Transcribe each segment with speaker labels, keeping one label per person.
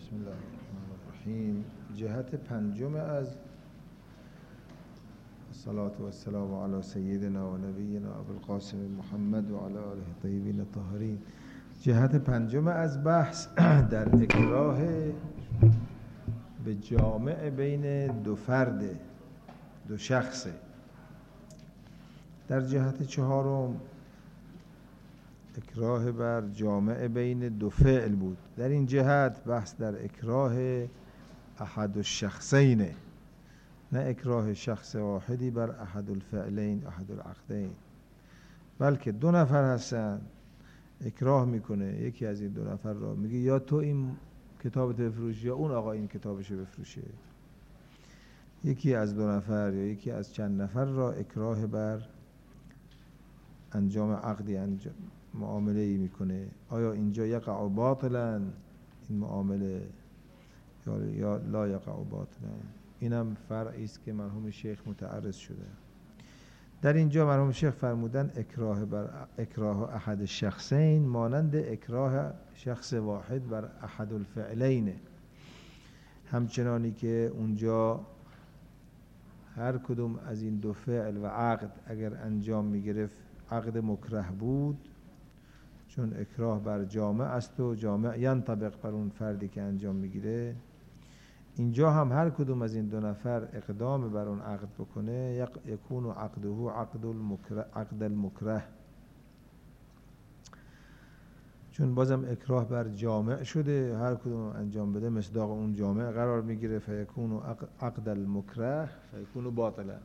Speaker 1: بسم الله الرحمن الرحیم. جهت پنجم از الصلاة والسلام علی سیدنا و نبینا ابوالقاسم محمد و علی آله الطیبین الطاهرین. جهت پنجم از بحث در اکراه به جامع بین دو فرد، دو شخصه. در جهت چهارم اکراه بر جامع بین دو فعل بود. در این جهت بحث در اکراه احد الشخصین، نه اکراه شخص واحدی بر احد الفعلین احد العقدین، بلکه دو نفر هستن اکراه میکنه، یکی از این دو نفر را میگه یا تو این کتابت بفروش یا اون آقا این کتابشو بفروشه. یکی از دو نفر یا یکی از چند نفر را اکراه بر انجام عقدی معامله ای میکنه. آیا اینجا یقع باطلا این معامله یا لا یقع باطلا؟ اینم فرعی است که مرحوم شیخ متعرض شده. در اینجا مرحوم شیخ فرمودن اکراه بر اکراه احد الشخصین مانند اکراه شخص واحد بر احد الفعلین، همچنانی که اونجا هر کدوم از این دو فعل و عقد اگر انجام میگرفت عقد مکره بود، چون اکراه بر جامع است و جامع ینطبق بر اون فردی که انجام میگیره. اینجا هم هر کدوم از این دو نفر اقدام بر اون عقد بکنه یکون عقده عقد المکره، چون بازم اکراه بر جامع شده، هر کدوم انجام بده مصداق اون جامع قرار میگیره، فیکون عقد المکره فیکون باطلا.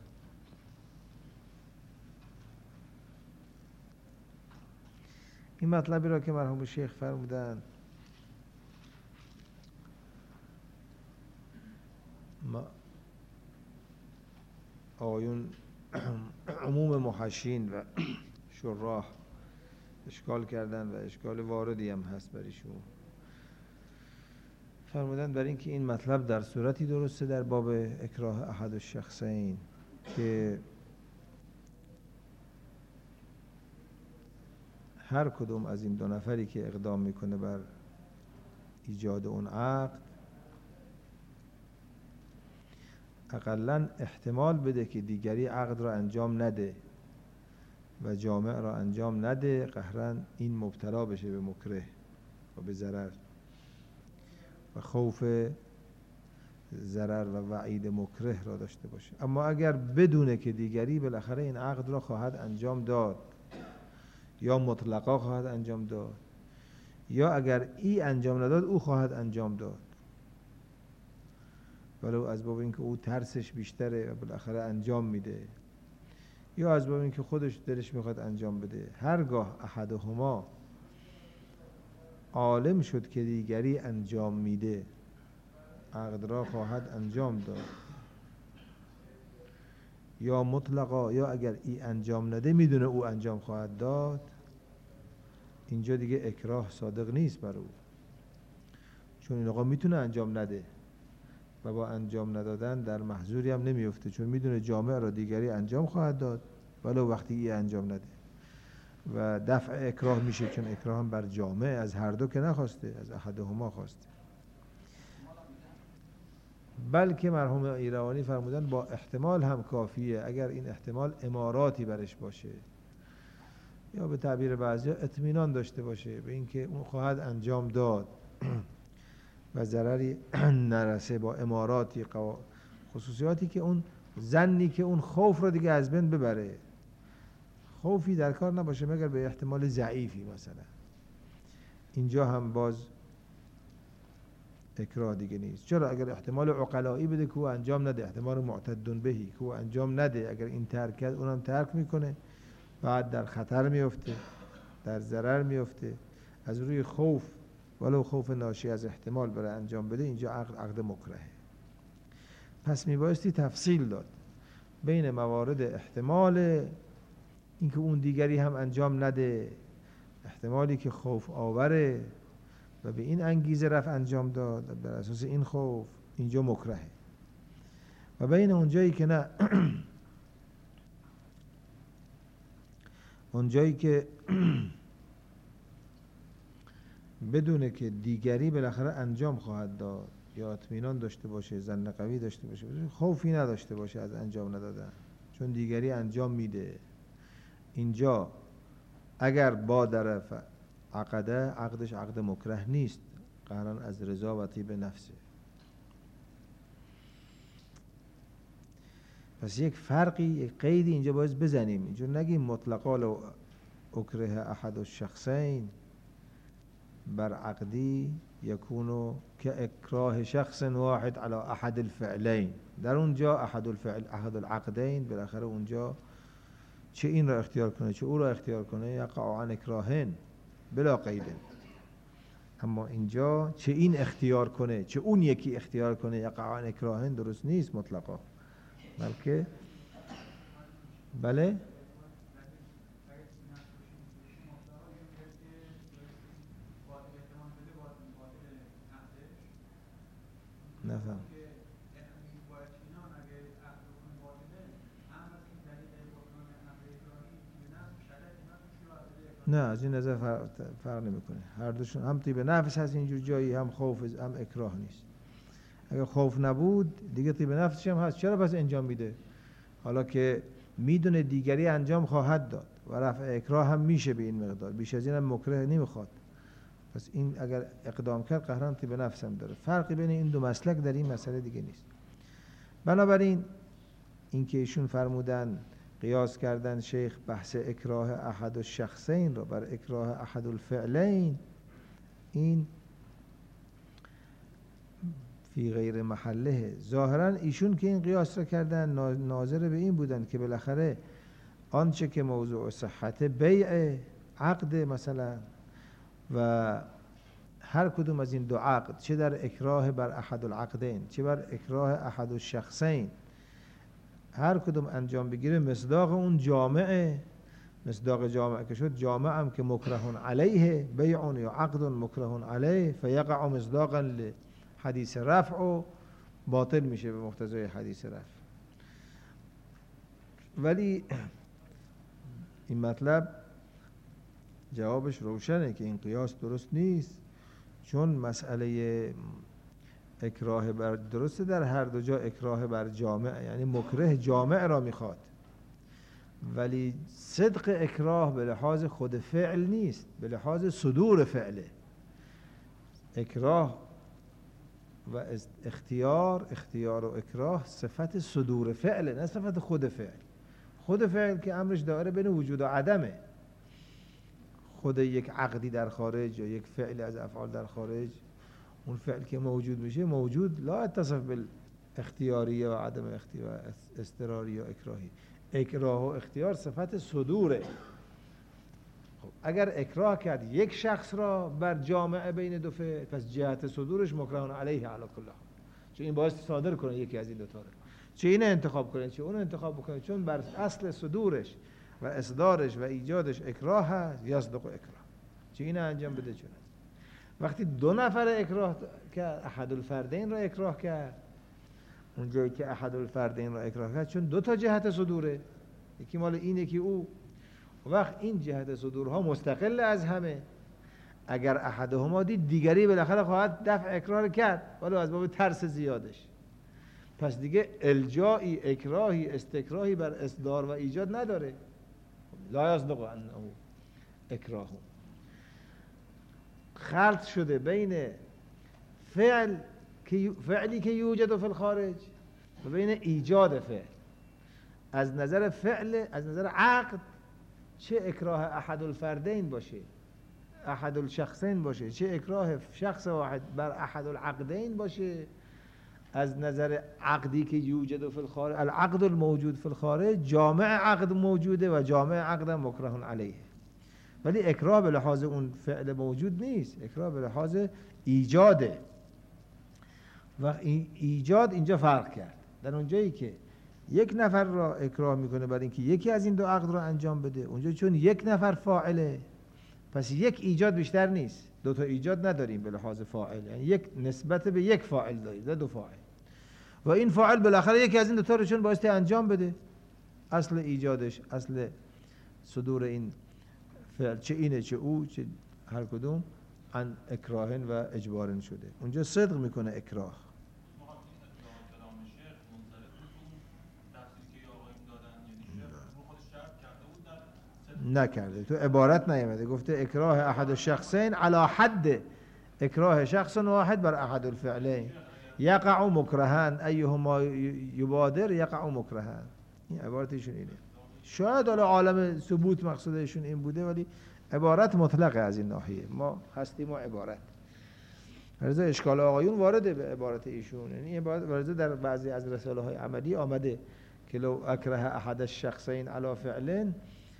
Speaker 1: این مطلبی را که مرحوم شیخ فرمودن آقایون عموم محشین و شراح اشکال کردن و اشکال واردی هم هست برایشون. فرمودن برای اینکه این مطلب در صورتی درسته در باب اکراه احد الشخصین که هر کدوم از این دو نفری که اقدام میکنه بر ایجاد اون عقد اقلن احتمال بده که دیگری عقد را انجام نده و جامع را انجام نده، قهرن این مبتلا بشه به مکره و به ضرر و خوف ضرر و وعید مکره را داشته باشه. اما اگر بدونه که دیگری بالاخره این عقد را خواهد انجام داد یا مطلقا خواهد انجام داد یا اگر ای انجام نداد او خواهد انجام داد، ولو از باب اینکه او ترسش بیشتره و بالاخره انجام میده یا از باب اینکه خودش دلش میخواد انجام بده، هرگاه احدهما عالم شد که دیگری انجام میده عقد را خواهد انجام داد یا مطلقا یا اگر ای انجام نده میدونه او انجام خواهد داد، اینجا دیگه اکراه صادق نیست بر او، چون این آقا میتونه انجام نده و با انجام ندادن در محظوری هم نمیفته، چون میدونه جامع را دیگری انجام خواهد داد ولو وقتی ای انجام نده و دفع اکراه میشه، چون اکراه هم بر جامع از هر دو که نخواسته، از احدهما خواسته. بلکه مرحوم ایروانی فرمودن با احتمال هم کافیه، اگر این احتمال اماراتی برش باشه یا به تعبیر بعضیا اطمینان داشته باشه به اینکه اون خواهد انجام داد و ضرری نرسه، با اماراتی خصوصیاتی که اون ظنی که اون خوف رو دیگه از بین ببره، خوفی در کار نباشه مگر به احتمال ضعیفی مثلا، اینجا هم باز اکراه دیگه نیست. چرا؟ اگر احتمال عقلایی بده که او انجام نده، احتمال معتدن بهی که او انجام نده، اگر این ترک کرد اونم ترک میکنه، بعد در خطر میفته، در ضرر میفته، از روی خوف ولو خوف ناشی از احتمال برای انجام بده، اینجا عقد مکرهه. پس میبایستی تفصیل داد بین موارد احتمال اینکه اون دیگری هم انجام نده، احتمالی که خوف آوره و به این انگیزه رفت انجام داد بر اساس این خوف، اینجا مکرهه، و بین اونجایی که نه اونجایی که بدونه که دیگری بالاخره انجام خواهد داد، یا اطمینان داشته باشه، ظن قوی داشته باشه، خوفی نداشته باشه از انجام ندادن، چون دیگری انجام میده. اینجا اگر با در عقده، عقدش عقد مکره نیست، قهرن از رضا و طیب نفسه. پس یک فرقی، یک قیدی اینجا باید بزنیم. اینجا نگیم مطلقا لو اکره احد الشخصین بر عقدی یکونو که اکراه شخص واحد علی احد الفعلین. در اونجا احد العقدین بالاخره اونجا چه این را اختیار کنه چه او را اختیار کنه، یقع عن اکراهن بلا قید. اما اینجا چه این اختیار کنه چه اون یکی اختیار کنه، یقع عن اکراهن درست نیست مطلقا، بلکه بله نفهم. نه از این نظر فرق نمیکنه، هر دوشون هم طیب نفس هست اینجور جایی، هم خوف هم اکراه نیست. اگر خوف نبود دیگه طیب نفسش هم هست، چرا پس انجام میده؟ حالا که میدونه دیگری انجام خواهد داد و رفع اکراه هم میشه به این مقدار، بیش از این هم مکره نمیخواد، پس این اگر اقدام کرد قهرن طیب نفس هم داره. فرقی بین این دو مسلک در این مسئله دیگه نیست. بنابراین این که ایشون فرمودن قیاس کردن شیخ بحث اکراه احد الشخصین رو بر اکراه احد الفعلین، این فی غیر محله. ظاهرا ایشون که این قیاس رو کردن ناظر به این بودن که بالاخره آنچه که موضوع صحت بیع عقد مثلا و هر کدوم از این دو عقد، چه در اکراه بر احد العقدین چه بر اکراه احد الشخصین، هر کدوم انجام بگیره مصداق اون جامعه، مصداق جامعه که شد، جامعه هم که مکره علیه بیع یا عقد مکره علیه فیقع مصداقا لحدیث رفع و باطل میشه به مقتضای حدیث رفع. ولی این مطلب جوابش روشنه که این قیاس درست نیست، چون مسئله اکراه بر درسته در هر دو جا اکراه بر جامع، یعنی مکره جامع را میخواد، ولی صدق اکراه به لحاظ خود فعل نیست، به لحاظ صدور فعله. اکراه و اختیار و اکراه صفت صدور فعله، نه صفت خود فعل. خود فعل که امرش داره بین وجود و عدمه، خود یک عقدی در خارج یا یک فعل از افعال در خارج، اون فعل که موجود میشه موجود لا اتصف بالاختیاری و عدم اختیار اضطراری یا اکراهی. اکراه و اختیار صفت صدوره. خب اگر اکراه کرد یک شخص را بر جامعه بین دو فعل، پس جهت صدورش مکره علیه علی کل حال، چون این باعث صادر کنه یکی از این دو تا رو، چه اینو انتخاب کنه چه اونو انتخاب بکنه، چون بر اصل صدورش و اصدارش و ایجادش اکراه هست، یصدق اکراه، چه اینو انجام بده. چون وقتی دو نفر اکراه کرد، احد الفردین را اکراه کرد، اونجایی که احد الفردین را اکراه کرد چون دو تا جهت صدوره، یکی مال این یکی او، وقت این جهت صدورها مستقل از همه، اگر احدهما دید دیگری بالاخره خواهد دفع اکراه کرد ولی از باب ترس زیادش، پس دیگه الجایی اکراهی استکراهی بر اصدار و ایجاد نداره. لا یصدق انه اکراه. خلط شده بین فعلی که یوجد فی الخارج و بین ایجاد فعل. از نظر فعل، از نظر عقد، چه اکراه احد الفردین باشه احد الشخصین باشه، چه اکراه شخص واحد بر احد العقدین باشه، از نظر عقدی که یوجد فی الخارج، العقد الموجود فی الخارج جامع عقد موجوده و جامع عقد مکره علیه، ولی اکراه به لحاظ اون فعل موجود نیست، اکراه به لحاظ ایجاده. و ایجاد اینجا فرق کرد، در اونجایی که یک نفر را اکراه میکنه برای اینکه یکی از این دو عقد را انجام بده، اونجا چون یک نفر فاعله پس یک ایجاد بیشتر نیست، دو تا ایجاد نداریم به لحاظ فاعل، یعنی یک نسبت به یک فاعل داریم نه دو فاعل، و این فاعل بالاخره یکی از این دو تا رو چون بایستی انجام بده، اصل ایجادش، اصل صدور این فعل چه اینه چه او چه هر کدوم عن اکراهن و اجبارن شده. اونجا صدق میکنه اکراه. نکرده، تو عبارت نیامده، گفته اکراه احد الشخصین علی حد اکراه شخص واحد بر احد الفعلین یقع مکرهن ایهما یبادر یقع مکرهن. این عبارتشون اینه. شاید عالم ثبوت مقصودشون این بوده، ولی عبارت مطلقه از این ناحیه. ما هستیم و عبارت. ورزه اشکال آقایون وارده به عبارت ایشون. یعنی ورزه در بعضی از رساله های عملی آمده که لو اکره احد الشخصین علی فعل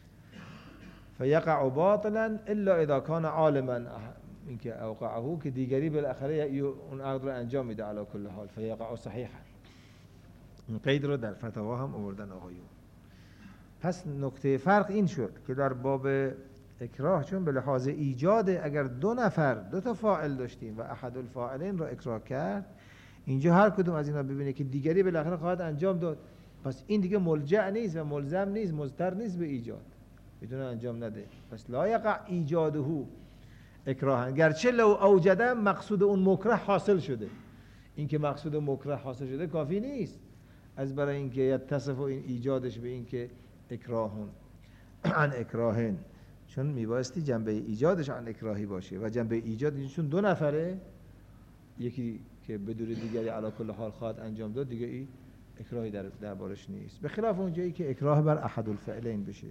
Speaker 1: فیقع باطلا الا اذا کان عالما اینکه اوقعه، که دیگری بالاخره اون عقد رو انجام میده علی کل حال فیقع صحیحا. این قید رو در فتاوا هم آوردن آقایون. پس نکته فرق این شد که در باب اکراه چون به لحاظ ایجاد اگر دو تا فاعل داشتیم و احد الفاعلین رو اکراه کرد، اینجا هر کدوم از اینا ببینه که دیگری بالاخره خواهد انجام داد، پس این دیگه ملجأ نیست و ملزم نیست، مضطر نیست به ایجاد، بدون انجام نده. پس لا یقع ایجاده اکراهن، گرچه لو اوجده مقصود اون مکره حاصل شده. این که مقصود مکره حاصل شده کافی نیست از برای اینکه یتصف این ایجادش به اینکه اکراهون عن اکراهن، چون میبایستی جنبه ایجادش عن اکراهی باشه و جنبه ایجاد چون دو نفره، یکی که بدون دیگری علی کل حال خواهد انجام داد، دیگه این اکراهی در بارش نیست، به خلاف اون جایی که اکراه بر احد الفعلین بشه.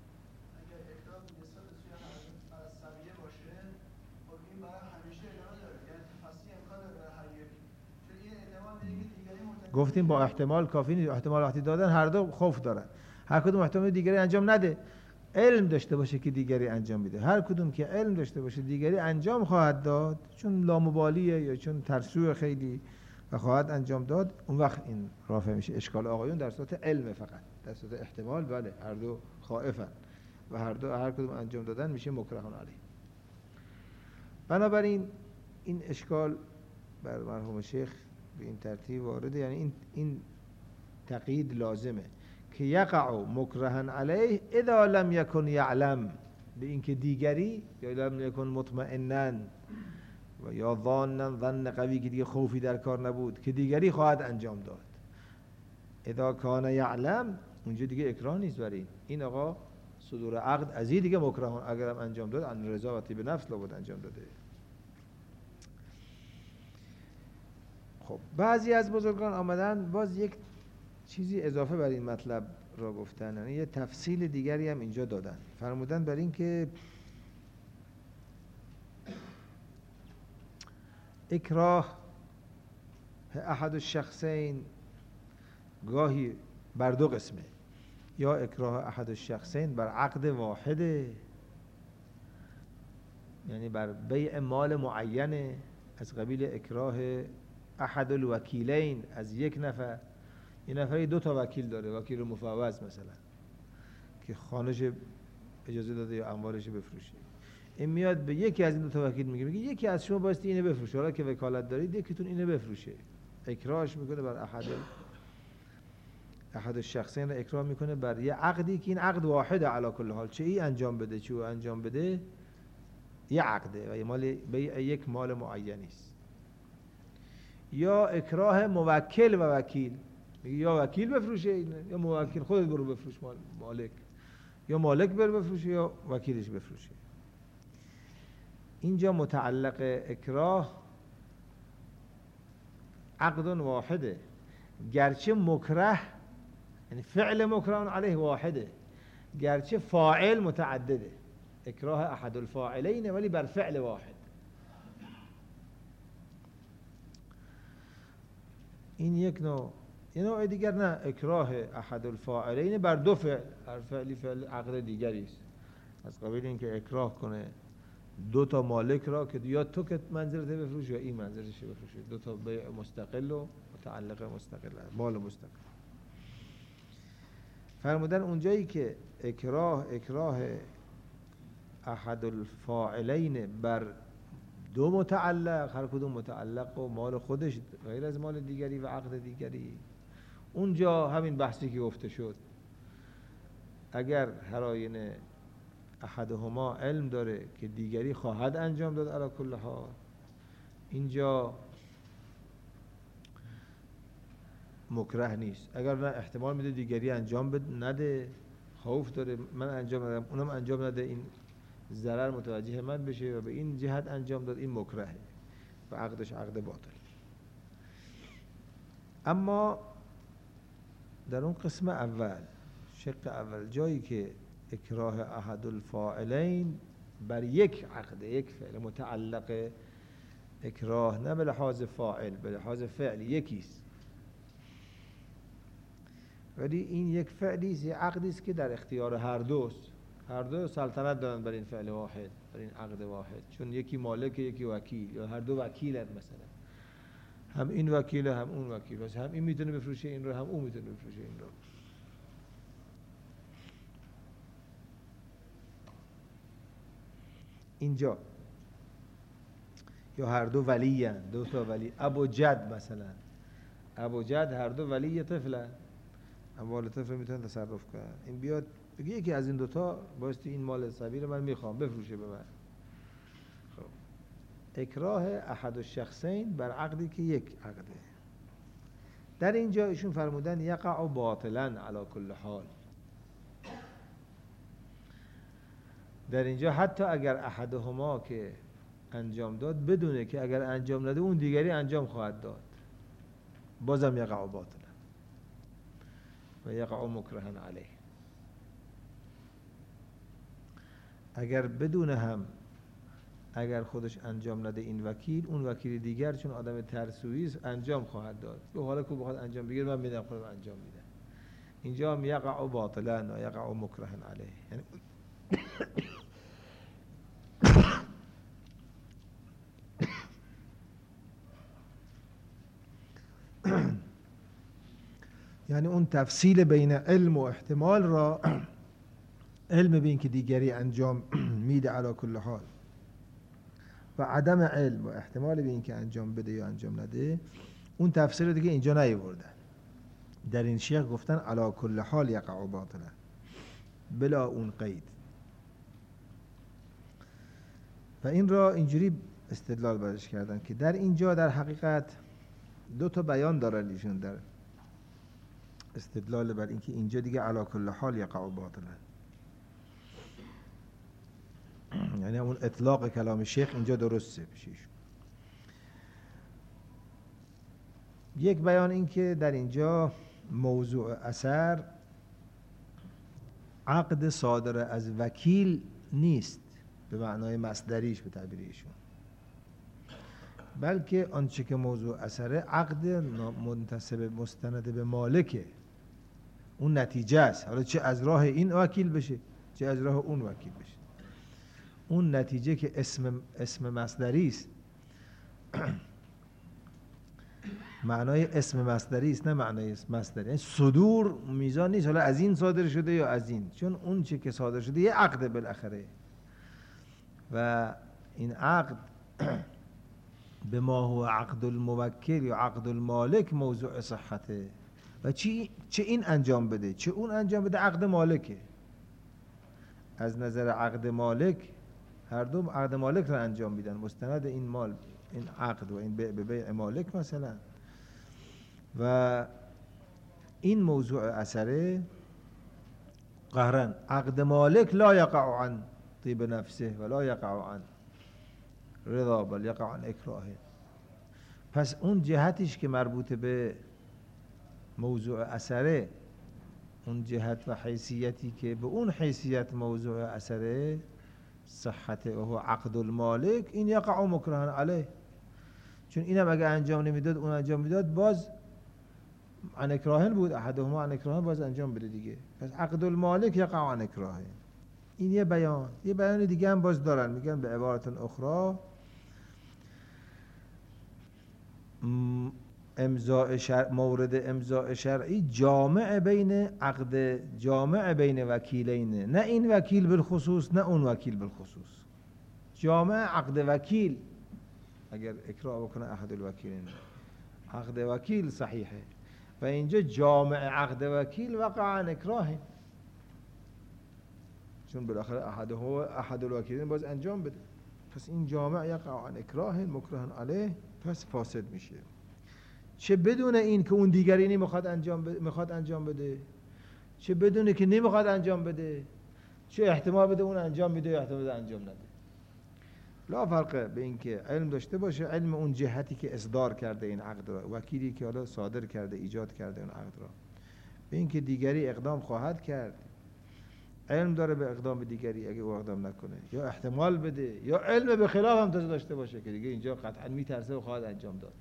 Speaker 1: گفتیم با احتمال کافی نیست. احتمال وقتی دادن هر دو خوف دارن، هر کدوم احتمال دیگری انجام نده، علم داشته باشه که دیگری انجام میده. هر کدوم که علم داشته باشه دیگری انجام خواهد داد، چون لامبالیه یا چون ترسو خیلی و خواهد انجام داد، اون وقت این رافع میشه. اشکال آقایون در صورت علم فقط، در صورت احتمال بله هر دو خائفن و هر کدوم انجام دادن میشه مکرهون علیه. بنابراین این اشکال بر مرحوم شیخ به این ترتیب وارده، یعنی این تقیید لازمه که یقع مکرهن علیه اذا لم یکن یعلم، به اینکه دیگری یا لم یکن مطمئنن و یا ظن قوی که دیگه خوفی در کار نبود که دیگری خواهد انجام داد. اذا کان یعلم اونجا دیگه اکراه نیست برای این آقا صدور عقد از این دیگه مکرهن، اگرم انجام داد ان رضا و طیب نفس لابد انجام داده. خب بعضی از بزرگان آمدن باز یک چیزی اضافه بر این مطلب را گفتن، یعنی یه تفصیل دیگری هم اینجا دادن. فرمودن بر این که اکراه احد الشخصین گاهی بر دو قسمه، یا اکراه احد الشخصین بر عقد واحده، یعنی بر بیع مال معینه، از قبیل اکراه احد الوکیلین، از یک نفر، یه نفری دو تا وکیل داره، وکیل مفوض مثلا که خانه‌ش اجازه داده یا اموالش بفروشه، این میاد به یکی از این دو تا وکیل میگه یکی از شما بایستی اینو بفروشه، حالا که وکالت دارید یکیتون اینو بفروشه. اکراهش میکنه بر احد الشخصین، اکراه میکنه بر یه عقدی که این عقد واحده علی کل حال، چه ای انجام بده چه او انجام بده یه عقده و یه مال بیع یک مال معینی است. یا اکراه موکل و وکیل، میگه یا وکیل بفروشه یا موکل خودت برو بفروش مالک، یا مالک بره بفروشه یا وکیلش بفروشه. اینجا متعلق اکراه عقد واحده، گرچه مکره یعنی فعل مکره علیه واحده، گرچه فاعل متعدده. اکراه احد الفاعلین ولی بر فعل واحد. این یک نوع. یه نوع دیگر نه، اکراه احد الفاعلین بر دو فعل، هر فعلی فعل عقد دیگری است، از قبیل اینکه اکراه کنه دو تا مالک را که یا تو که منزلت بفروش یا این منزلتش بفروشه، دو تا بیع مستقل و متعلق مستقل، مال مستقل. فرمودن اونجایی که اکراه احد الفاعلین بر دو متعلق، هر کدوم متعلق و مال خودش غیر از مال دیگری و عقد دیگری، اونجا همین بحثی که گفته شد، اگر هر آینه احدهما علم داره که دیگری خواهد انجام داد علی کل حال، اینجا مکره نیست. اگر نه احتمال میده دیگری انجام نده، خوف داره من انجام ندم اونم انجام نده، این ضرر متوجه من بشه و به این جهت انجام داد، این مکرهه و عقدش عقد باطل. اما در اون قسم اول، شق اول، جایی که اکراه احد الفاعلین بر یک عقد، یک فعل متعلق، اکراه نه به لحاظ فاعل، به لحاظ فعل یکیست، ولی این یک فعلی است، یک عقدی است که در اختیار هر دوست، هر دو سلطنت دارن بر این فعل واحد، بر این عقد واحد، چون یکی مالک یکی وکیل، یا هر دو وکیلن، مثلا هم این وکیله هم اون وکیل، واسه هم این میتونه بفروشه این رو، هم اون میتونه بفروشه این رو. اینجا یا هر دو ولی هن، دو تا ولی، اب و جد مثلا، اب و جد هر دو ولی طفلن، اموال طفل میتونن تصرف کنن، این بیاد بگه یکی از این دوتا بایستی این مال صبی رو من میخوام بفروشه به من. خب اکراه احد الشخصین بر عقدی که یک عقده، در اینجا ایشون فرمودن یقع باطلا علی کل حال. در اینجا حتی اگر احدهما که انجام داد بدونه که اگر انجام نده اون دیگری انجام خواهد داد، بازم یقع باطلا و یقع مکرها علیه. اگر بدونه هم، اگر خودش انجام نده این وکیل، اون وکیل دیگر چون آدم ترسویی است انجام خواهد داد، که حالا که بخواد انجام بگیره من میدم خودم انجام میدم. اینجا هم یقع باطلا و یقع مکرها علیه، یعنی یعنی اون تفصیل بین علم و احتمال را، علم به این که دیگری انجام میده علی کل حال و عدم علم و احتمال به این که انجام بده یا انجام نده، اون تفصیل دیگه اینجا نیاوردن. در این شیخ گفتن علی کل حال یقع باطلا بلا اون قید، و این را اینجوری استدلال برش کردن که در اینجا در حقیقت دو تا بیان دارن ایشون در استدلال بر اینکه اینجا دیگه علی کل حال یقع باطلا، یعنی همون اطلاق کلام شیخ اینجا درسته بشیش. یک بیان این که در اینجا موضوع اثر عقد صادر از وکیل نیست به معنای مصدریش به تعبیر ایشون، بلکه آنچه که موضوع اثره عقد منتسب مستند به مالکه، اون نتیجه است، حالا چه از راه این وکیل بشه چه از راه اون وکیل بشه، اون نتیجه که اسم مصدری است معنای اسم مصدری است نه معنای اسم مصدری، یعنی صدور میزان نیست حالا از این صادر شده یا از این، چون اون چه که صادر شده یه عقد بالاخره و این عقد به ما هو عقد الموکل یا عقد المالک موضوع صحته، و چه این انجام بده چه اون انجام بده عقد مالکه. از نظر عقد مالک هر دو عقد مالک را انجام میدن، مستند این مال، این عقد و این به بیع مالک مثلا، و این موضوع اثره قهرن عقد مالک لا یقع عن طیب نفسه ولا یقع عن رضا بل یقع عن اکراهه. پس اون جهتش که مربوط به موضوع اثره، اون جهت و حیثیتی که به اون حیثیت موضوع اثره صحت و هو عقد المالک، این یقع مکرها علیه، چون اینم اگه انجام نمیداد اون انجام میداد باز عن اکراهن بود، احدهما عن اکراهن باز انجام بده دیگه، پس عقد المالک یقع عن اکراهن. این یه بیان. یه بیان دیگه هم باز دارن، میگن به عبارت اخرى مورد امضاء شرعی جامع بین عقد، جامع بین وکیلین، نه این وکیل بالخصوص نه اون وکیل بالخصوص، جامع عقد وکیل اگر اکراه بکنه احد الوکیلین عقد وکیل صحیحه، و اینجا جامع عقد وکیل وقع عن اکراه، چون بالاخره احد الوکیلین باز انجام بده. پس این جامع یقع عن اکراه مکره علیه، پس فاسد میشه. چه بدون این که اون دیگری نمیخواد انجام بده، چه بدونه که نمیخواد انجام بده، چه احتمال بده اون انجام میده یا احتمال بده انجام نده. لا فرق به این که علم داشته باشه، علم اون جهتی که اصدار کرده این عقد را، وکیلی که حالا صادر کرده ایجاد کرده اون عقد را، به این که دیگری اقدام خواهد کرد، علم داره به اقدام دیگری اگه او اقدام نکنه، یا احتمال بده یا علم به خلاف هم داشته باشه که دیگه اینجا قطعا میترسه و خواهد انجام داد،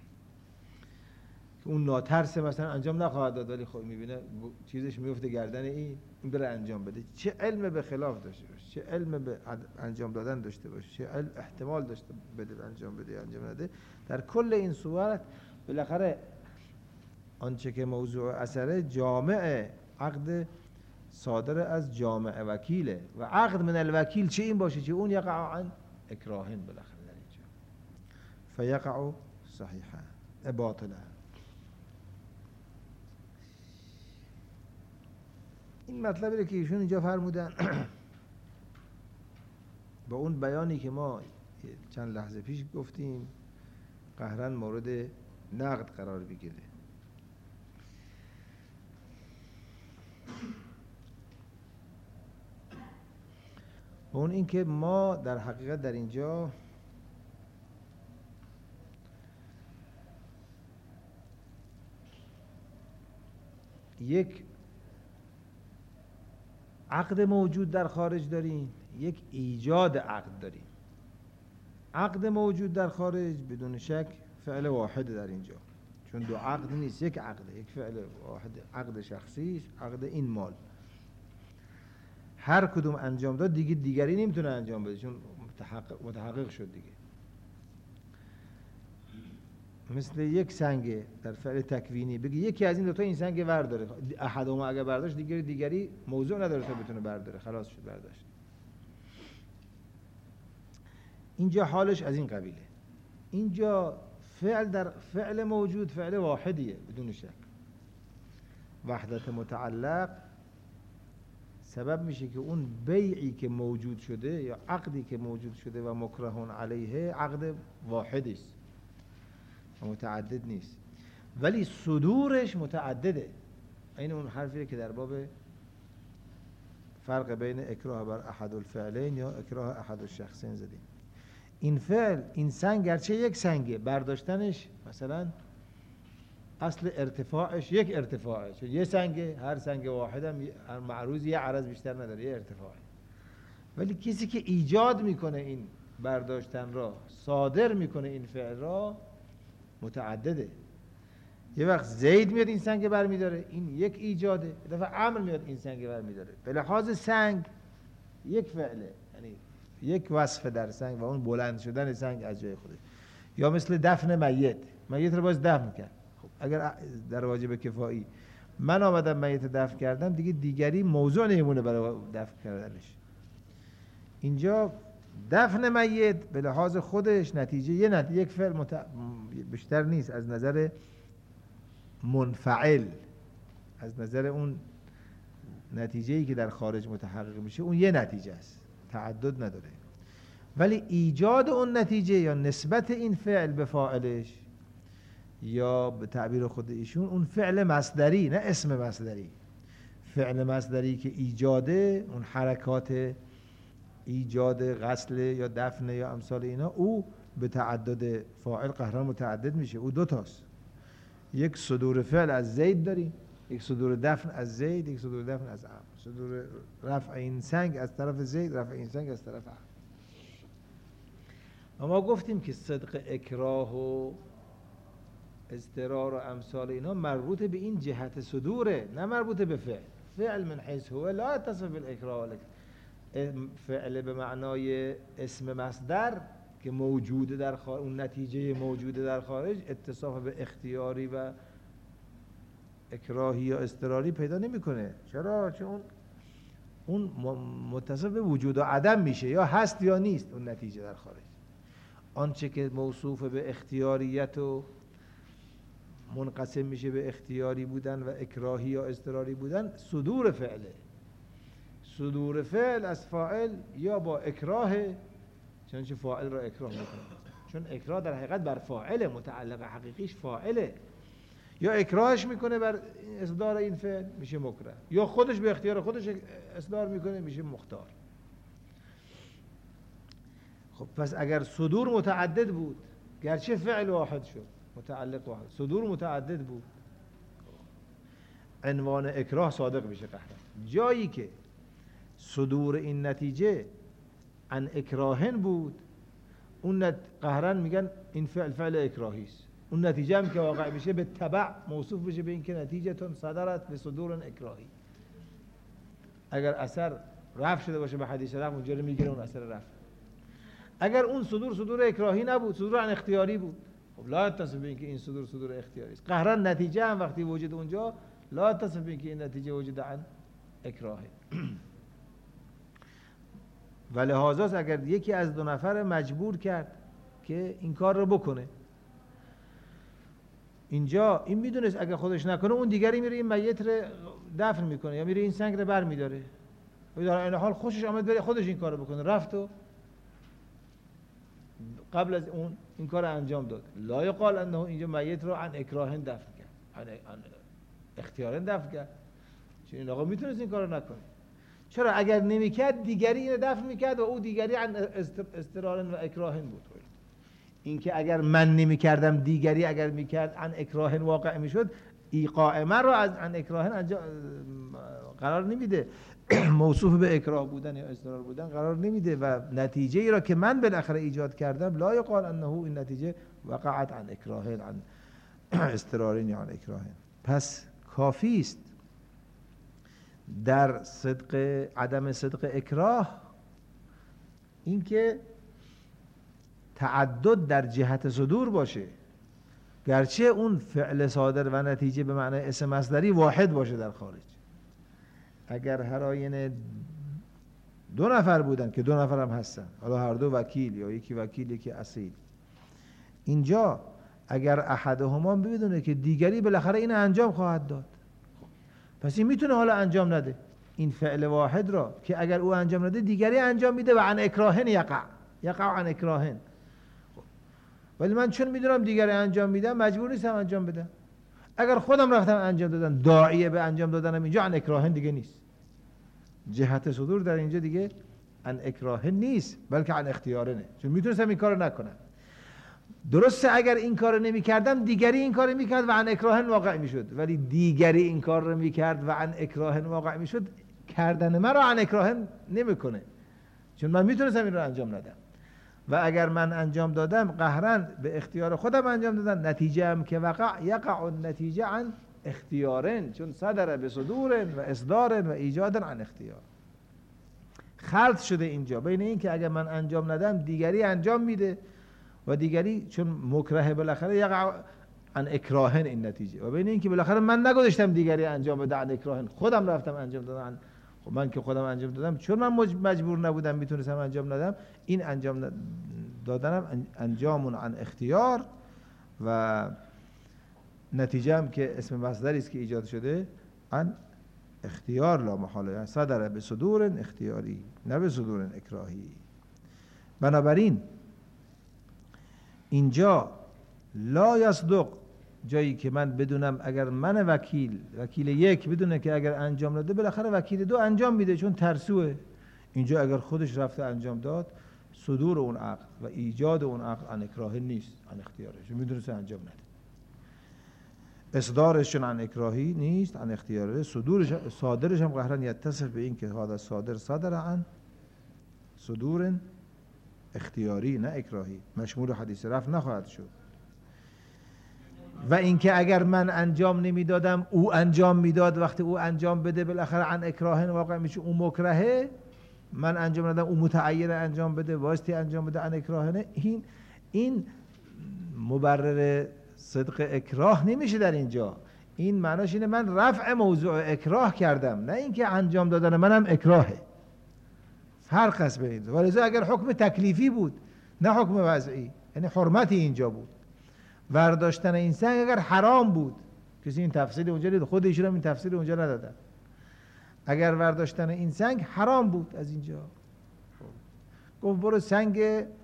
Speaker 1: اون ناترسه مثلا انجام نخواهد داد ولی خب میبینه چیزش میفته گردن این بره انجام بده. چه علم به خلاف داشته باشه، چه علم به انجام دادن داشته باشه، چه علم احتمال داشته بده انجام بده انجام نده، در کل این صورت بالاخره آنچه که موضوع اثره جامع عقد صادر از جامع وکیله و عقد من الوکیل چه این باشه چه اون یقع عن اکراهن بالاخره در اینجا فیقع صحیحا باطلا. این مطلبی که ایشون اینجا فرمودن با اون بیانی که ما چند لحظه پیش گفتیم قهرن مورد نقد قرار بگیره. و اون این که ما در حقیقت در اینجا یک عقد موجود در خارج داریم، یک ایجاد عقد داریم. عقد موجود در خارج بدون شک فعل واحد در اینجا، چون دو عقد نیست، یک عقد، یک فعل واحد، عقد شخصی، عقد این مال. هر کدوم انجام داد دیگه دیگری نمیتونه انجام بده چون متحقق شد دیگه. مثل یک سنگ در فعل تکوینی بگی یکی از این دوتا این سنگ برداره، احدهما اگر برداشت دیگری موضوع نداره تا بتونه برداره، خلاص شد برداشت. اینجا حالش از این قبیله. اینجا فعل در فعل موجود فعل واحدیه بدون شک. وحدت متعلق سبب میشه که اون بیعی که موجود شده یا عقدی که موجود شده و مکرهون علیه عقد واحدی است و متعدد نیست، ولی صدورش متعدده. این اون حرفیه که در باب فرق بین اکراه بر احد الفعلین یا اکراه احد الشخصین زدیم. این فعل، این سنگ گرچه یک سنگه، برداشتنش مثلا اصل ارتفاعش یک ارتفاعه، چون یه سنگه، هر سنگ واحد هم معروض یه عرض بیشتر نداره، یه ارتفاعه. ولی کسی که ایجاد میکنه این برداشتن را، صادر میکنه این فعل را، متعدده. یه وقت زید میاد این سنگ بر میداره، این یک ایجاده. یه دفعه عمرو میاد این سنگ بر میداره. به لحاظ سنگ یک فعله، یعنی یک وصف در سنگ و اون بلند شدن سنگ از جای خوده. یا مثل دفن میت رو باز دفن کرد. خب اگر در واجب کفایی من آمدم میت دفن کردم، دیگه دیگری موضوع نمیمونه برای دفن کردنش. اینجا دفن میت به لحاظ خودش نتیجه یک فعل بیشتر نیست از نظر منفعل، از نظر اون نتیجه‌ای که در خارج متحقق میشه، اون یه نتیجه است، تعدد نداره. ولی ایجاد اون نتیجه یا نسبت این فعل به فاعلش یا به تعبیر خود ایشون اون فعل مصدری، نه اسم مصدری، فعل مصدری که ایجاده، اون حرکات ایجاد غسل یا دفن یا امثال اینا، او به تعدد فاعل قهران متعدد میشه. او دوتاست، یک صدور فعل از زید داریم، یک صدور دفن از زید، یک صدور دفن از عمرو. صدور رفع این سنگ از طرف زید، رفع این سنگ از طرف عمرو. اما گفتیم که صدق اکراه و اضطرار و امثال اینا مربوط به این جهت صدوره، نه مربوط به فعل. فعل من حیث هو لا يتصف بالاکراه، فعل به معنای اسم مصدر که موجوده در خارج، اون نتیجه موجوده در خارج اتصاف به اختیاری و اکراهی یا اضطراری پیدا نمیکنه. چرا؟ چون اون متصف به وجود و عدم میشه، یا هست یا نیست اون نتیجه در خارج. آنچه که موصوف به اختیاریت و منقسم میشه به اختیاری بودن و اکراهی یا اضطراری بودن، صدور فعله. صدور فعل از فاعل یا با اکراه، چنانچه فاعل را اکراه میکنه، چون اکراه در حقیقت بر فاعل، متعلق حقیقیش فاعله، یا اکراهش میکنه بر اصدار این فعل میشه مکره، یا خودش به اختیار خودش اصدار میکنه میشه مختار. خب پس اگر صدور متعدد بود، گرچه فعل واحد شد، متعلق واحد، صدور متعدد بود، عنوان اکراه صادق میشه قهرن. جایی که صدور این نتیجه عن اکراهن بود، اون قهرن میگن این فعل اکراهی است. اون نتیجه هم که واقع میشه به تبع موصوف بشه به این که نتیجه تون صدرت به صدور اکراهی. اگر اثر رفع شده باشه به حدیث رفع، اونجا رو میگیره اون اثر رفع. اگر اون صدور اکراهی نبود، صدور عن اختیاری بود، خب لا یتصف به این که این صدور اختیاری است. قهرن نتیجه هم وقتی وجود اونجا لا یتصف به این که این نتیجه وجود عن اکراهه. و لحاظاست اگر یکی از دو نفر مجبور کرد که این کار رو بکنه، اینجا این میدونست اگر خودش نکنه اون دیگری میره این میت رو دفن میکنه یا میره این سنگ رو بر میداره و در این حال خوشش آمد بره خودش این کار رو بکنه، رفت و قبل از اون این کار رو انجام داد. لا یقال انه اینجا میت رو عن اکراهن دفن کرد، عن اختیارن دفن کرد، چون این آقا میتونست این کار رو نکنه. چرا؟ اگر نمیکرد دیگری اینو دفن میکرد و او دیگری عن اضطرار و اکراهن بود. این که اگر من نمیکردم دیگری اگر میکرد عن اکراهن واقع میشد، ایقاع من رو از عن اکراهن قرار نمیده، موصوف به اکراه بودن یا اضطرار بودن قرار نمیده و نتیجه ای را که من بالاخره ایجاد کردم لا یقال انه این نتیجه وقعت عن اکراهن، عن اضطرارین یا عن اکراهن. پس کافی است در عدم صدق اکراه اینکه تعدد در جهت صدور باشه، گرچه اون فعل صادر و نتیجه به معنی اسم مصدری واحد باشه در خارج. اگر هر آینه دو نفر بودن که دو نفر هم هستن، حالا هر دو وکیل یا یکی وکیل یکی اصیل، اینجا اگر احدهما بدونه که دیگری بالاخره این انجام خواهد داد، پس این میتونه حالا انجام نده این فعل واحد را که اگر او انجام نده دیگری انجام میده و عن اکراهن یقع عن اکراهن. ولی من چون میدونم دیگری انجام میدم مجبور نیستم انجام بدم. اگر خودم رفتم انجام دادم، داعیه به انجام دادنم، اینجا عن اکراهن دیگه نیست. جهت صدور در اینجا دیگه عن اکراهن نیست بلکه عن اختیارنه، چون میتونستم این کارو نکنم. درسته اگر این کارو نمیکردم دیگری این کارو میکرد و عن اکراهن واقع میشد، ولی دیگری این کار رو میکرد و عن اکراهن واقع میشد، کردن من رو عن اکراهن نمیکنه، چون من میتونستم این رو انجام ندم. و اگر من انجام دادم قهرن به اختیار خودم انجام دادم، نتیجه هم که یقع النتیجه عن اختیارن، چون صدر به صدور و اصدار و ایجاد عن اختیار. خلط شده اینجا بین این که اگر من انجام ندم دیگری انجام میده و دیگری چون مکره بالاخره یقع عن اکراهن این نتیجه، و بین این که بالاخره من نگذاشتم دیگری انجام بده عن اکراهن، خودم رفتم انجام دادم. خب من که خودم انجام دادم چون من مجبور نبودم میتونستم انجام ندم، این انجام دادنم انجام عن اختیار و نتیجه هم که اسم مصدری است که ایجاد شده عن اختیار لا محاله، یعنی صدر به صدور اختیاری نه به صدور اکراهی. بنابراین اینجا لا یصدق، جایی که من بدونم اگر من وکیل یک بدونه که اگر انجام نده بالاخره وکیل دو انجام میده چون ترسوه، اینجا اگر خودش رفته انجام داد صدور اون عقد و ایجاد اون عقد عن اکراهی نیست، عن اختیاره، چون میدونه انجام نده. اصدارش چون عن اکراهی نیست، عن اختیاره. صادرش هم قهرن یتصف به این که هذا صادر عن صدور اختیاری نه اکراهی، مشمول حدیث رفع نخواهد شد. و اینکه اگر من انجام نمیدادم او انجام میداد، وقتی او انجام بده بالاخره عن اکراهن واقع میشه، او مکرهه، من انجام ندادم او متعین انجام بده، واسطی انجام بده عن اکراهنه، این مبرر صدق اکراه نمیشه در اینجا. این معناش اینه من رفع موضوع اکراه کردم، نه اینکه انجام دادن منم اکراهه. فرق است بین این. ولذا اگر حکم تکلیفی بود نه حکم وضعی، یعنی حرمتی اینجا بود، ورداشتن این سنگ اگر حرام بود، کسی این تفصیل اونجا دید، خود ایشون هم این تفصیل اونجا ندادن، اگر برداشتن این سنگ حرام بود از اینجا. گفت برو سنگ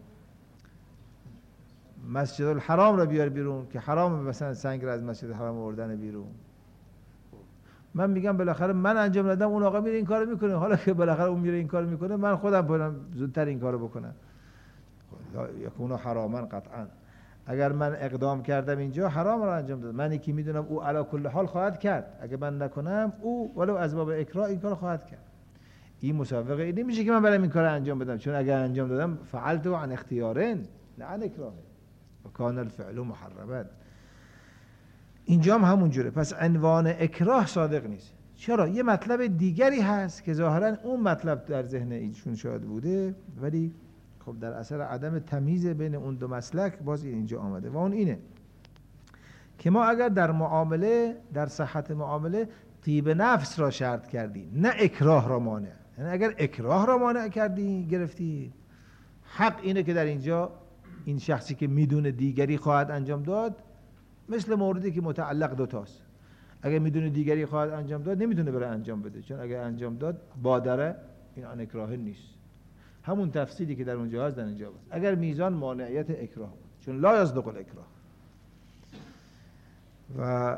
Speaker 1: مسجد الحرام را بیار بیرون که حرام مثلا سنگ را از مسجد الحرام آوردن بیرون. من میگم بالاخره من انجام دادم، اون آقا میره این کارو میکنه، حالا که بالاخره اون میره این کارو میکنه من خودم برم زودتر این کارو بکنم. یکونو حراما قطعا. اگر من اقدام کردم اینجا حرام را انجام دادم. من یکی میدونم او علی کل حال خواهد کرد، اگه من نکنم او ولو از باب اکراه این کارو خواهد کرد. این مسابقه این نمیشه که من برم این کارو انجام بدم، چون اگر انجام دادم فعلت عن اختیارن نه عن اکراه و کان الفعل محرما. اینجا هم همون جوره. پس عنوان اکراه صادق نیست. چرا؟ یه مطلب دیگری هست که ظاهرا اون مطلب در ذهن ایشون شاید بوده، ولی خب در اثر عدم تمیز بین اون دو مسلک باز اینجا آمده و اون اینه که ما اگر در معامله، در صحت معامله طیب نفس را شرط کردیم نه اکراه را مانع، یعنی اگر اکراه را مانع کردی گرفتی، حق اینه که در اینجا این شخصی که میدونه دیگری خواهد انجام داد، مثل موردی که متعلق دوتاست، اگر میدونه دیگری خواهد انجام داد نمیتونه بره انجام بده، چون اگر انجام داد بادره این عن اکراه نیست. همون تفصیلی که در اونجا هست در اینجا هست. اگر میزان مانعیت اکراه بود، چون لا یصدق الاکراه. و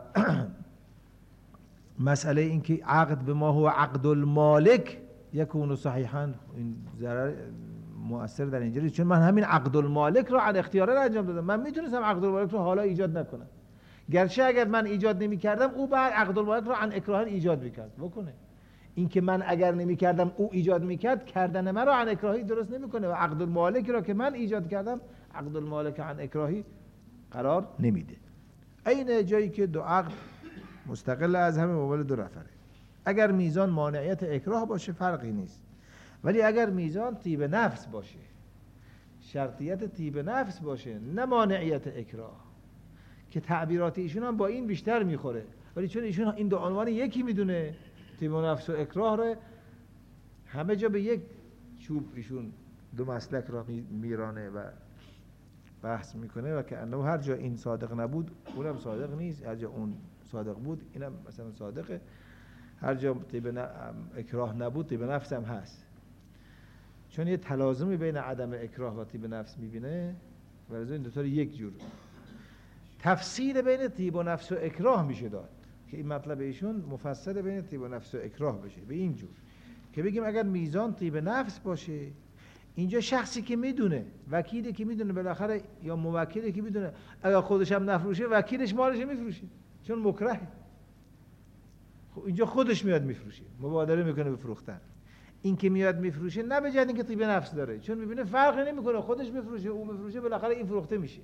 Speaker 1: مسئله این که عقد به ما هو عقد المالک یکون صحیحا، این ضرر مؤثر در اینجا، چون من همین عقد المالک رو عن اختیاره انجام دادم. من میتونستم عقد المالک رو حالا ایجاد نکنم، گرچه اگر من ایجاد نمی کردم او بعد عقد المالک رو عن اکراه ایجاد میکرد بکنه. این که من اگر نمی کردم او ایجاد میکرد، کردن من رو عن اکراهی درست نمیکنه و عقد المالک رو که من ایجاد کردم عقد المالک عن اکراهی قرار نمیده. این جایی که دو عقد مستقل از همه مقابل دو نفره. اگر میزان مانعیت اکراه باشه فرقی نیست، ولی اگر میزان طیب نفس باشه، شرطیت طیب نفس باشه نه مانعیت اکراه، که تعبیرات ایشون هم با این بیشتر میخوره، ولی چون ایشون این دو عنوان یکی میدونه، طیب نفس و اکراه رو همه جا به یک چوب ایشون دو مسلک را میرانه و بحث میکنه و که انه هر جا این صادق نبود اونم صادق نیست، هر جا اون صادق بود اینم مثلا صادقه، هر جا طیب اکراه نبود طیب نفس هم هست، چون یه تلازمی بین عدم اکراه و طیب نفس میبینه و از این دو تا یک جور تفصیل بین طیب و نفس و اکراه میشه داد که این مطلب ایشون مفصل بین طیب و نفس و اکراه بشه به این جور که بگیم اگر میزان طیب نفس باشه، اینجا شخصی که میدونه، وکیلی که میدونه بالاخره یا موکلی که میدونه اگر خودش هم نفروشه وکیلش مالش میفروشه چون مکرهه، خب اینجا خودش میاد میفروشه، مبادره میکنه به فروختن. این که میاد میفروشه نه به جهت اینکه طیب نفس داره، چون میبینه فرقی نمیکنه خودش میفروشه او میفروشه بالاخره این فروخته میشه،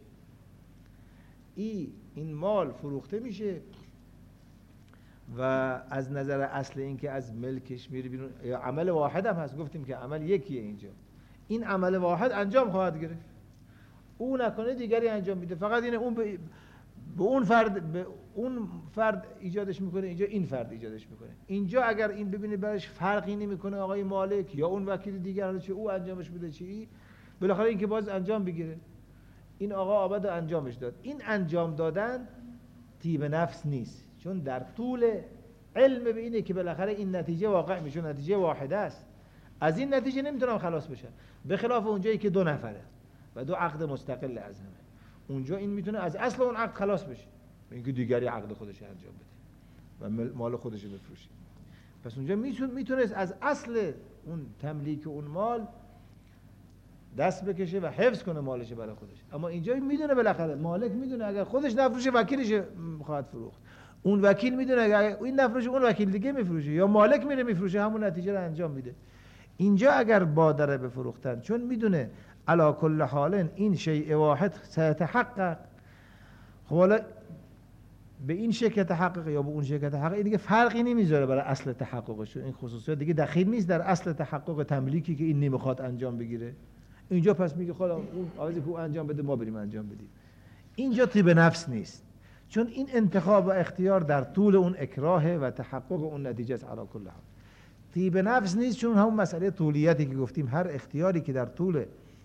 Speaker 1: این مال فروخته میشه و از نظر اصل این که از ملکش میره بیرون، یا عمل واحد هم هست، گفتیم که عمل یکیه اینجا، این عمل واحد انجام خواهد گرفت، او نکنه دیگری انجام میده، فقط اینه اون به اون فرد ایجادش میکنه، اینجا این فرد ایجادش میکنه. اینجا اگر این ببینه برش فرقی نمیکنه آقای مالک یا اون وکیل دیگر چه او انجامش بده چی، بالاخره این که باز انجام بگیره، این آقا آمد و انجامش داد. این انجام دادن طیب نفس نیست، چون در طول علم به اینه که بالاخره این نتیجه واقع میشه، نتیجه واحده است، از این نتیجه نمیتونم خلاص بشم، به خلاف اونجایی که دو نفره و دو عقد مستقل از همه، اونجا این میتونه از اصل اون عقد خلاص بشه، اینکه دیگری عقد خودش انجام بده و مال خودش بفروشه. پس اونجا میتونه از اصل اون تملیک اون مال دست بکشه و حفظ کنه مالش برای خودش. اما اینجا میدونه بالاخره مالک میدونه اگر خودش نفروشه وکیلش خواهد فروخت، اون وکیل میدونه اگر این نفروشه اون وکیل دیگه میفروشه، یا مالک میره میفروشه همون نتیجه رو انجام میده. اینجا اگر بادره بفروختن، چون میدونه علی کل حال این شیء واحد سیتحقق، خب حالا به این شکل تحقق یا به اون شکل تحقق این دیگه فرقی نمیذاره برای اصل تحققش، این خصوصیت دیگه دخیل نیست در اصل تحقق تملیکی که این نمیخواد انجام بگیره. اینجا پس میگه خدا اون آوازی که انجام بده ما بریم انجام بدیم. اینجا طیب نفس نیست، چون این انتخاب و اختیار در طول اون اکراه و تحقق اون نتیجه است. علی کل حال طیب نفس نیست، چون همون مسئله طولیتی که گفتیم، هر اختیاری که در طول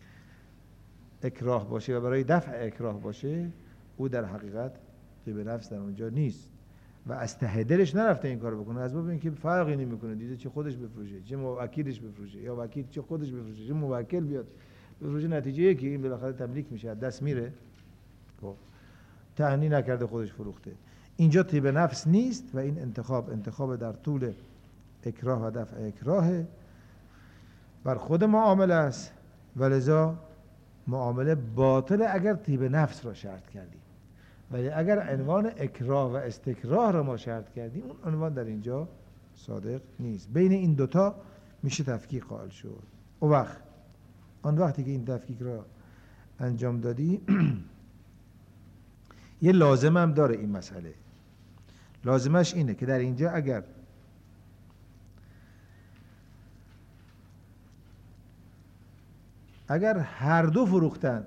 Speaker 1: اکراه باشه و برای دفع اکراه باشه او در حقیقت طیب نفس در اونجا نیست. و از ته دلش نرفته این کارو بکنه، از باب اینکه فرقی نمیکنه، دیده چه خودش بفروشه چه وکیلش بفروشه، یا وکیل چه خودش بفروشه چه موکل بیاد بفروشه، نتیجه یکی این بالاخره تملیک میشه، از دست میره. خب تهنی نکرده خودش فروخته. اینجا طیب نفس نیست و این انتخاب در طول اکراه و دفع اکراه بر خود معامله است، ولذا معامله باطل اگر طیب نفس را شرط کردیم، ولی اگر عنوان اکراه و استکراه را ما شرط کردیم اون عنوان در اینجا صادق نیست. بین این دوتا میشه تفکیک قائل شد. آن وقتی که این تفکیک را انجام دادی یه لازم هم داره این مسئله. لازمش اینه که در اینجا اگر هر دو فروختن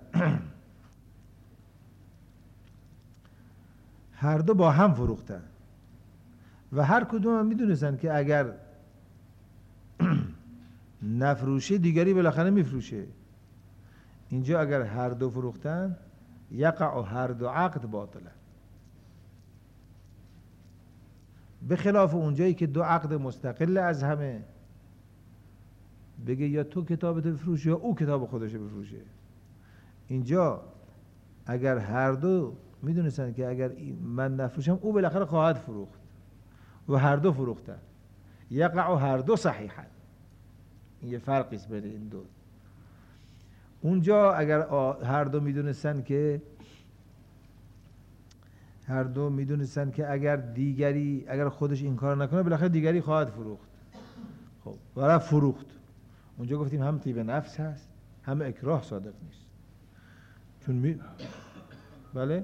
Speaker 1: هر دو با هم فروختن و هر کدوم هم میدونستن که اگر نفروشه دیگری بالاخره میفروشه، اینجا اگر هر دو فروختن یقع هر دو عقد باطله، به خلاف اونجایی که دو عقد مستقل از همه بگه یا تو کتابت بفروش یا او کتاب خودش بفروشه. اینجا اگر هر دو میدونستن که اگر من نفروشم او بالاخره خواهد فروخت و هر دو فروختن، یقع هر دو صحیحا. این یه فرقی است بین این دو. اونجا اگر هر دو میدونستن که اگر خودش این کار نکنه بالاخره دیگری خواهد فروخت، خب برای فروخت، اونجا گفتیم هم طیب نفس هست هم اکراه صادق نیست. چون بله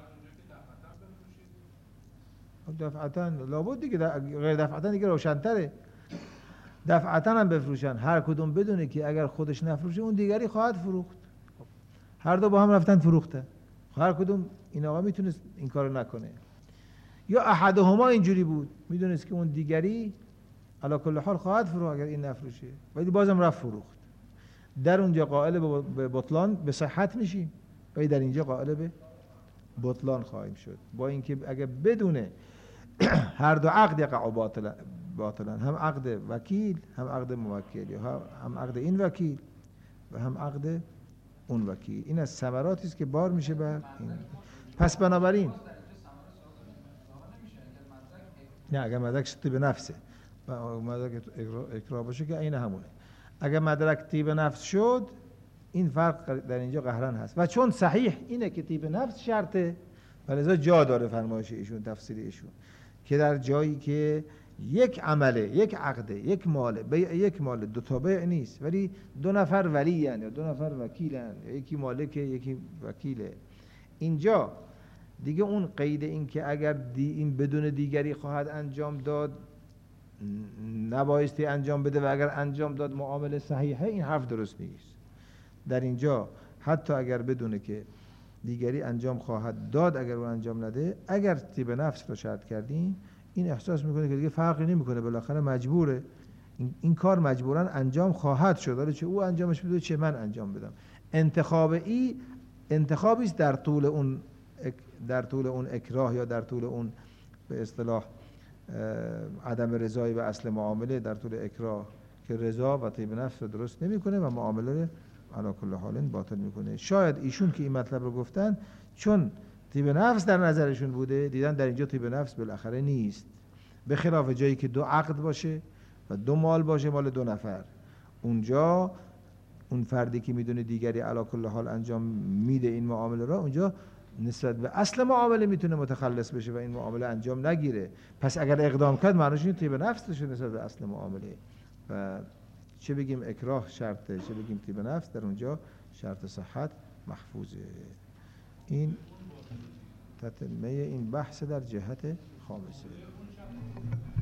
Speaker 1: دفعتاً لابد دیگه، غیر دفعتاً دیگه روشن‌تره. دفعتاً هم بفروشن، هر کدوم بدونه که اگر خودش نفروشه اون دیگری خواهد فروخت. هر دو با هم رفتن فروختن، هر کدوم این آقا میتونست این کارو نکنه، یا احدهما اینجوری بود میدونست که اون دیگری علی کل حال خواهد فروخت اگر این نفروشه، ولی بازم رفت فروخت. در اونجا قائل به بطلان به صحت میشیم، ولی در اینجا قائل به بطلان خواهیم شد، با اینکه اگر بدونه هر دو عقد یقع باطلا، هم عقد وکیل هم عقد موکل، یا هم عقد این وکیل و هم عقد اون وکیل. این از ثمراتی است که بار میشه بر این. پس بنابراین نه، اگر مدرک طیب نفسه و مدرک اکراه باشه که این همونه. اگر مدرک طیب نفس شد این فرق در اینجا قهرن هست، و چون صحیح اینه که طیب نفس شرطه ولذا جا داره فرمایش ایشون، تفسیر ایشون، که در جایی که یک عمله، یک عقده، یک مال دو تا بیع نیست، ولی دو نفر ولی یا دو نفر وکیلن، یکی مالکه یکی وکیله، اینجا دیگه اون قید این که اگر این بدون دیگری خواهد انجام داد نبایستی انجام بده و اگر انجام داد معامله صحیحه، این حرف درست نیست. در اینجا حتی اگر بدونه که دیگری انجام خواهد داد، اگر اون انجام نده، اگر طیب نفس رو شرط کردیم این احساس میکنه که دیگه فرقی نمیکنه، بالاخره مجبوره این کار مجبوراً انجام خواهد شد، ولی چه او انجامش بده چه من انجام بدم. انتخابی است در طول اون اکراه یا در طول اون به اصطلاح عدم رضایی به اصل معامله، در طول اکراه که رضا و طیب نفس رو درست نمیکنه و معامله رو علی کل حال باطل میکنه. شاید ایشون که این مطلب رو گفتن چون طیب نفس در نظرشون بوده، دیدن در اینجا طیب نفس بالاخره نیست، به خلاف جایی که دو عقد باشه و دو مال باشه، مال دو نفر، اونجا اون فردی که میدونه دیگری علی کل حال انجام میده این معامله را، اونجا نسبت به اصل معامله میتونه متخلص بشه و این معامله انجام نگیره. پس اگر اقدام کرد معنیش این طیب نفس داشته نسبت به اصل معامله، و چه بگیم اکراه شرطه چه بگیم طیب نفس، در اونجا شرط صحت محفوظه. این تتمه این بحث در جهت خامسه.